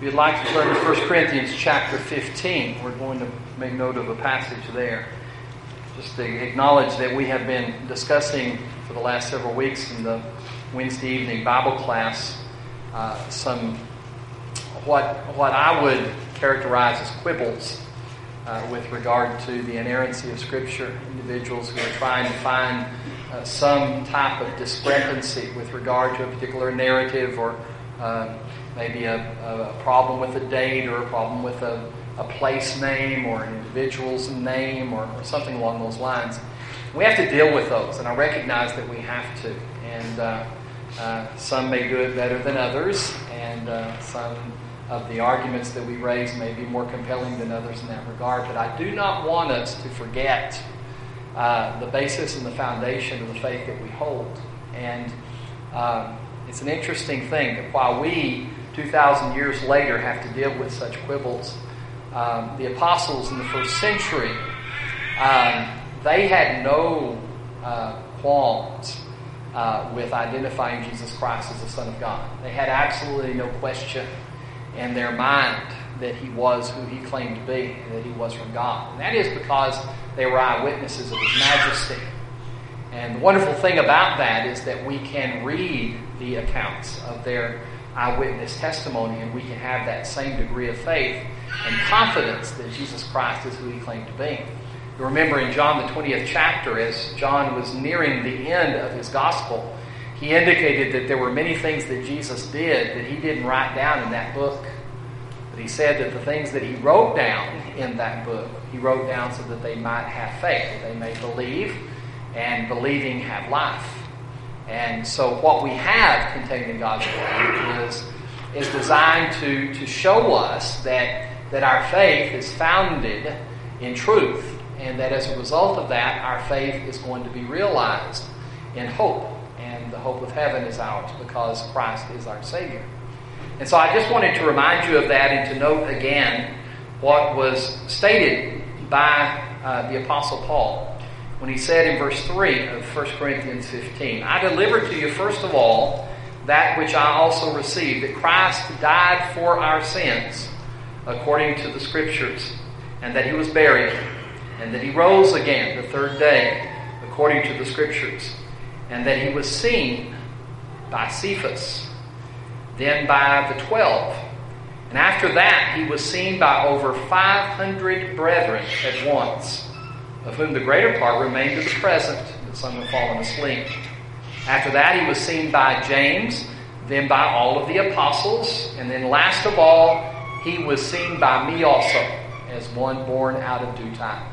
If you'd like to turn to 1 Corinthians chapter 15, we're going to make note of a passage there. Just to acknowledge that we have been discussing for the last several weeks in the Wednesday evening Bible class some what I would characterize as quibbles with regard to the inerrancy of Scripture. Individuals who are trying to find some type of discrepancy with regard to a particular narrative, or maybe a problem with a date, or a problem with a place name, or an individual's name, or something along those lines. We have to deal with those, and I recognize that we have to. And some may do it better than others, and some of the arguments that we raise may be more compelling than others in that regard. But I do not want us to forget the basis and the foundation of the faith that we hold. And it's an interesting thing that while we, 2,000 years later, have to deal with such quibbles, the apostles in the first century, they had no qualms with identifying Jesus Christ as the Son of God. They had absolutely no question in their mind that He was who He claimed to be, and that He was from God. And that is because they were eyewitnesses of His majesty. And the wonderful thing about that is that we can read the accounts of their eyewitness testimony, and we can have that same degree of faith and confidence that Jesus Christ is who He claimed to be. You remember in John the 20th chapter, as John was nearing the end of his gospel, he indicated that there were many things that Jesus did that He didn't write down in that book. But He said that the things that He wrote down in that book, He wrote down so that they might have faith, that they may believe, and believing have life. And so what we have contained in God's Word is designed to show us that our faith is founded in truth, and that as a result of that, our faith is going to be realized in hope. And the hope of heaven is ours because Christ is our Savior. And so I just wanted to remind you of that, and to note again what was stated by the Apostle Paul when he said in verse 3 of 1 Corinthians 15, "I delivered to you first of all that which I also received, that Christ died for our sins according to the Scriptures, and that He was buried, and that He rose again the third day according to the Scriptures, and that He was seen by Cephas, then by the 12. And after that He was seen by over 500 brethren at once, of whom the greater part remain to the present, but some have fallen asleep. After that He was seen by James, then by all of the apostles, and then last of all He was seen by me also, as one born out of due time."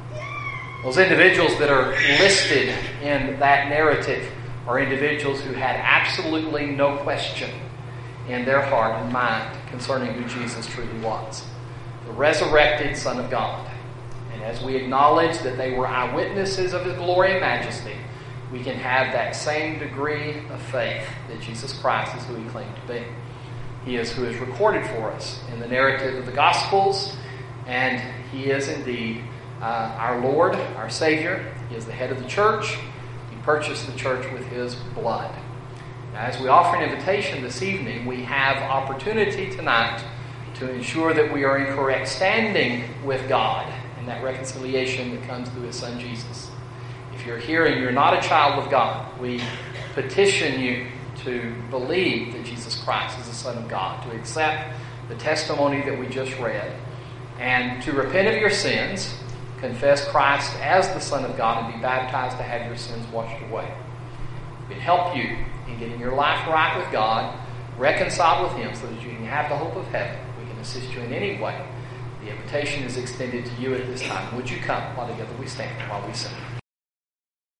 Those individuals that are listed in that narrative are individuals who had absolutely no question in their heart and mind concerning who Jesus truly was, the resurrected Son of God. And as we acknowledge that they were eyewitnesses of His glory and majesty, we can have that same degree of faith that Jesus Christ is who He claimed to be. He is who is recorded for us in the narrative of the Gospels, and He is indeed our Lord, our Savior. He is the head of the church. He purchased the church with His blood. Now, as we offer an invitation this evening, we have opportunity tonight to ensure that we are in correct standing with God and that reconciliation that comes through His Son Jesus. If you're here and you're not a child of God, we petition you to believe that Jesus Christ is the Son of God, to accept the testimony that we just read, and to repent of your sins, confess Christ as the Son of God, and be baptized to have your sins washed away. We can help you in getting your life right with God, reconciled with Him, so that you can have the hope of heaven. We can assist you in any way. The invitation is extended to you at this time. Would you come while together we stand, while we sing?